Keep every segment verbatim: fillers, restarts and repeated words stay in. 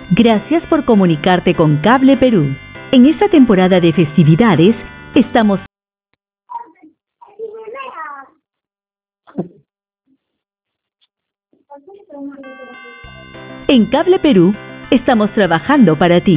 Gracias por comunicarte con Cable Perú. En esta temporada de festividades, estamos... En Cable Perú, estamos trabajando para ti.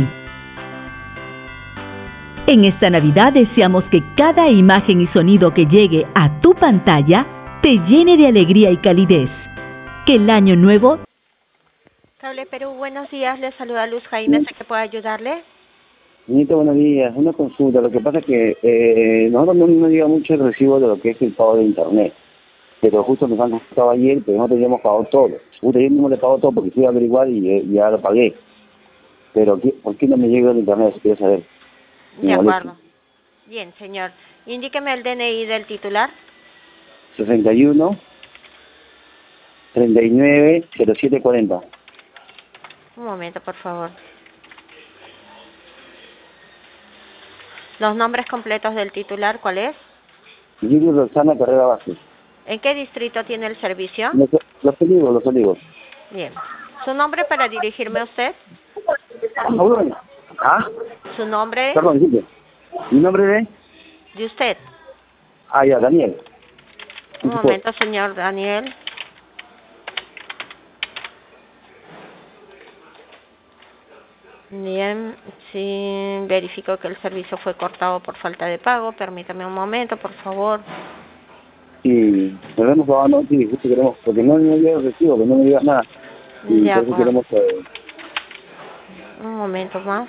En esta Navidad deseamos que cada imagen y sonido que llegue a tu pantalla te llene de alegría y calidez. Que el año nuevo... Cable Perú, buenos días. Le saluda Luz Jaime. ¿Sé que puedo ayudarle? Señorita, buenos días. Una consulta. Lo que pasa es que eh, nosotros no nos llega mucho el recibo de lo que es el pago de internet. Pero justo nos han contestado ayer, pero no teníamos pagado todo. Justo ayer mismo le pago todo porque fui a averiguar y eh, ya lo pagué. Pero ¿qué, ¿por qué no me llega el internet? Si quiero saber. De acuerdo. Bien, señor. Indíqueme el D N I del titular. sesenta y uno, treinta y nueve, cero siete cuarenta. Un momento, por favor. Los nombres completos del titular, ¿cuál es? Julio Roxana Carrera Vázquez. ¿En qué distrito tiene el servicio? Los, los olivos, los olivos. Bien. ¿Su nombre para dirigirme a usted? ¿Ah? ¿Su nombre? Perdón, disculpe. ¿Mi nombre es? ¿De usted? Ah, ya, Daniel. Un momento, señor Daniel. Bien, sí, verifico que el servicio fue cortado por falta de pago. Permítame un momento, por favor. Sí, nos hemos pagado, sí, justo queremos, porque no me llega el recibo, que no me digas nada. Y De por eso acuerdo. queremos... Eh, Un momento más.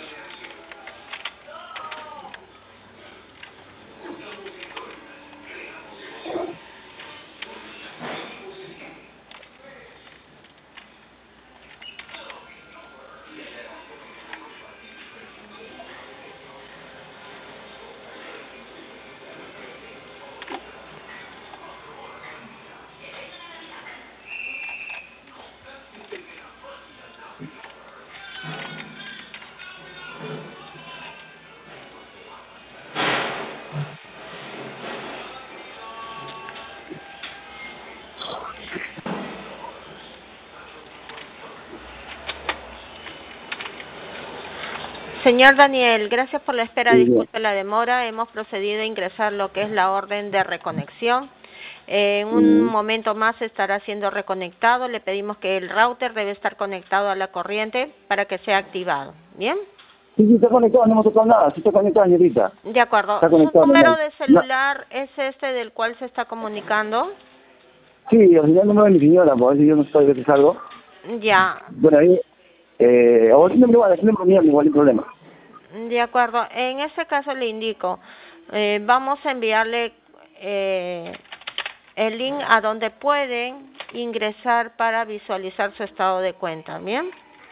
Señor Daniel, gracias por la espera, sí, disculpe la demora, hemos procedido a ingresar lo que es la orden de reconexión. Eh, en un mm. momento más estará siendo reconectado, le pedimos que el router debe estar conectado a la corriente para que sea activado, ¿bien? Sí, sí, está conectado, no hemos tocado nada, sí está conectado, señorita. De acuerdo. Está ¿Su conectado, número no, de celular no. es este del cual se está comunicando? Sí, al final el número de mi señora, por ver si yo no estoy, a veces algo. Ya. Bueno, ahí, eh, o si no me igual, si no me igual, igual hay problema. De acuerdo. En ese caso le indico, eh, vamos a enviarle eh, el link a donde pueden ingresar para visualizar su estado de cuenta, ¿bien?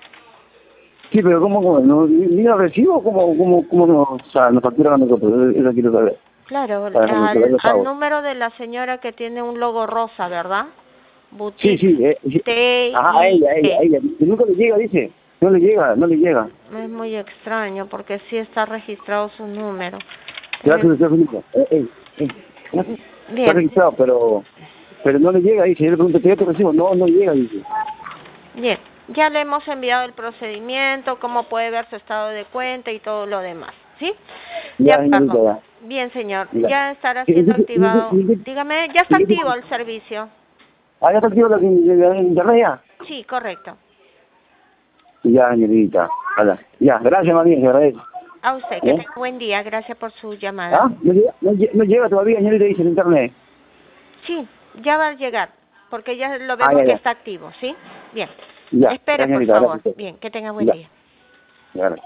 Sí, pero ¿cómo, cómo? ¿No, ¿Ni lo recibo? ¿Cómo, cómo, cómo nos, o sea, nos facturan a nosotros? Eso quiero saber. Claro, Para al, al número de la señora que tiene un logo rosa, ¿verdad? Boutique. Sí, sí, eh, sí. T Ajá, a ella, a ella, a I ella. Y nunca le llega, dice. No le llega, no le llega. Es muy extraño porque sí está registrado su número. Gracias, Eh, señor Felipe. Eh, eh, eh. Está bien, registrado, pero pero no le llega, dice. Yo le pregunto, ¿qué te recibo? No, no llega, dice. bien. Ya le hemos enviado el procedimiento, cómo puede ver su estado de cuenta y todo lo demás, ¿sí? De Ya, acuerdo. señorita, ya. Bien, señor. Ya. Ya estará ¿Y- y- siendo y- y- activado. y- y- Dígame, ¿ya está y- y- activo el servicio? Ah, ya está activo la la- internet ya. Sí, correcto. Ya, señorita. Hola. Ya, gracias, María, se agradece. A usted, que ¿Eh? tenga buen día. Gracias por su llamada. ¿Ah? No llega, no, lle- no llega todavía, señorita, dice el internet. Sí, ya va a llegar, porque ya lo Ah, vemos ya, que ya. está activo, ¿sí? Bien. Ya, Espere, gracias, por señorita, favor. gracias. Bien, que tenga buen Ya, día. ya, gracias.